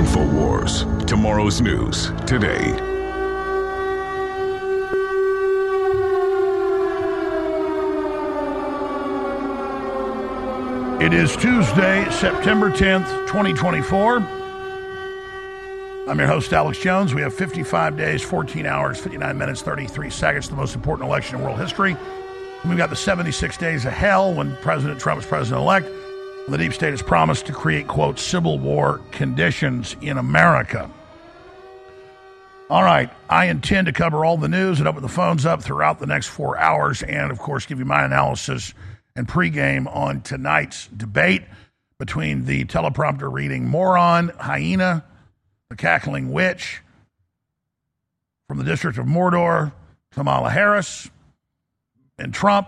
InfoWars. Tomorrow's news today. It is Tuesday, September 10th, 2024. I'm your host, Alex Jones. We have 55 days, 14 hours, 59 minutes, 33 seconds, the most important election in world history. And we've got the 76 days of hell when President Trump is president-elect. The deep state has promised to create, quote, civil war conditions in America. All right, I intend to cover all the news and open the phones up throughout the next 4 hours and, of course, give you my analysis and pregame on tonight's debate between the teleprompter reading moron, hyena, the cackling witch from the District of Mordor, Kamala Harris, and Trump.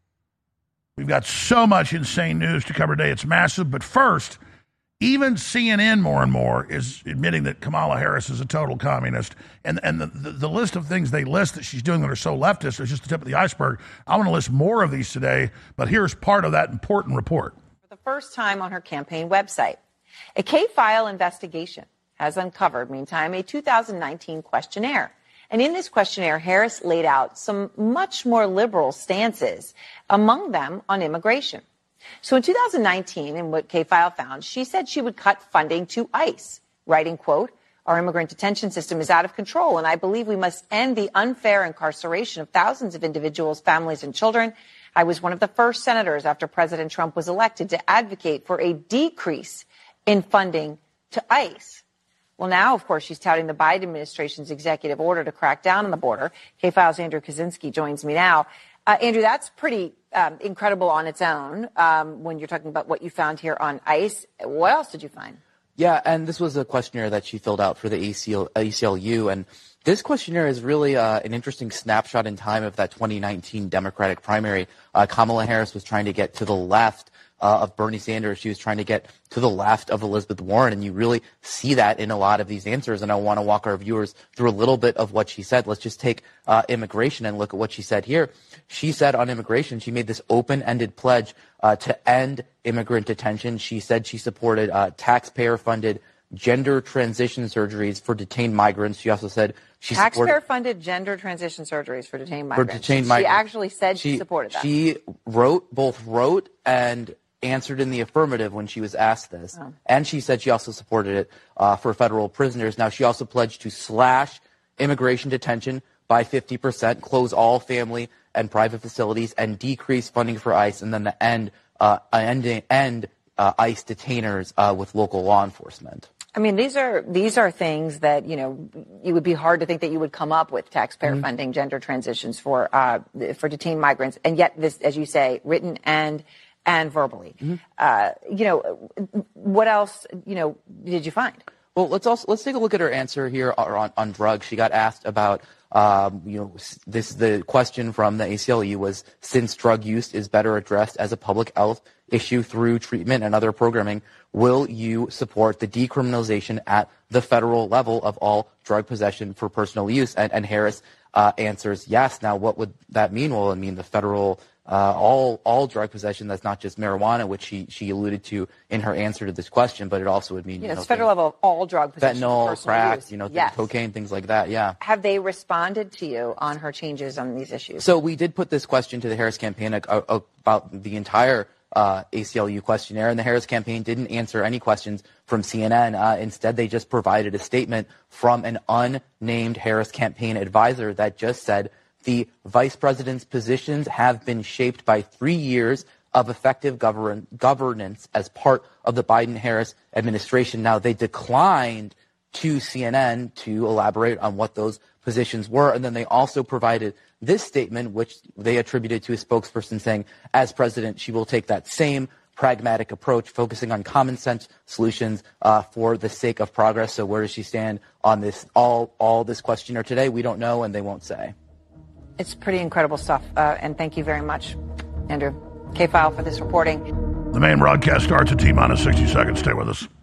We've got so much insane news to cover today. It's massive. But first, even CNN more and more is admitting that Kamala Harris is a total communist. And the list of things they list that she's doing that are so leftist is just the tip of the iceberg. I want to list more of these today, but here's part of that important report. For the first time on her campaign website, a K-File investigation has uncovered, meantime, a 2019 questionnaire. And in this questionnaire, Harris laid out some much more liberal stances, among them on immigration. So in 2019, in what K-File found, she said she would cut funding to ICE, writing, quote, "Our immigrant detention system is out of control, and I believe we must end the unfair incarceration of thousands of individuals, families, and children. I was one of the first senators after President Trump was elected to advocate for a decrease in funding to ICE." Well, now, of course, she's touting the Biden administration's executive order to crack down on the border. K-File's Andrew Kaczynski joins me now. Andrew, that's pretty incredible on its own when you're talking about what you found here on ICE. What else did you find? Yeah, and this was a questionnaire that she filled out for the ACLU. And this questionnaire is really an interesting snapshot in time of that 2019 Democratic primary. Kamala Harris was trying to get to the left of Bernie Sanders. She was trying to get to the left of Elizabeth Warren, and you really see that in a lot of these answers. And I want to walk our viewers through a little bit of what she said. Let's just take immigration and look at what she said here. She said on immigration, she made this open-ended pledge to end immigrant detention. She said she supported taxpayer-funded gender transition surgeries for detained migrants. She also said she supported taxpayer-funded gender transition surgeries for detained migrants. She actually said she supported that. She wrote and answered in the affirmative when she was asked this. Oh. And she said she also supported it for federal prisoners. Now, she also pledged to slash immigration detention by 50%, close all family and private facilities, and decrease funding for ICE, and then end ICE detainers with local law enforcement. I mean, these are things that, you know, it would be hard to think that you would come up with taxpayer funding gender transitions for detained migrants, and yet this, as you say, written and verbally. You know, what else, you know, did you find? Well, let's take a look at her answer here on drugs. She got asked about, the question from the ACLU was, since drug use is better addressed as a public health issue through treatment and other programming, will you support the decriminalization at the federal level of all drug possession for personal use? And Harris answers yes. Now, what would that mean? Well, it mean the federal all drug possession. That's not just marijuana, which she alluded to in her answer to this question, but it also would mean it's federal level of all drug possession, fentanyl, crack, use. Cocaine, things like that. Yeah. Have they responded to you on her changes on these issues? So we did put this question to the Harris campaign about the entire ACLU questionnaire, and the Harris campaign didn't answer any questions from CNN. Instead, they just provided a statement from an unnamed Harris campaign advisor that just said, the vice president's positions have been shaped by 3 years of effective governance as part of the Biden-Harris administration. Now, they declined to CNN to elaborate on what those positions were, and then they also provided this statement, which they attributed to a spokesperson saying, as president, she will take that same pragmatic approach, focusing on common sense solutions for the sake of progress. So where does she stand on this, all this questionnaire today? We don't know, and they won't say. It's pretty incredible stuff, and thank you very much, Andrew. K-File, for this reporting. The main broadcast starts at T-minus 60 seconds. Stay with us.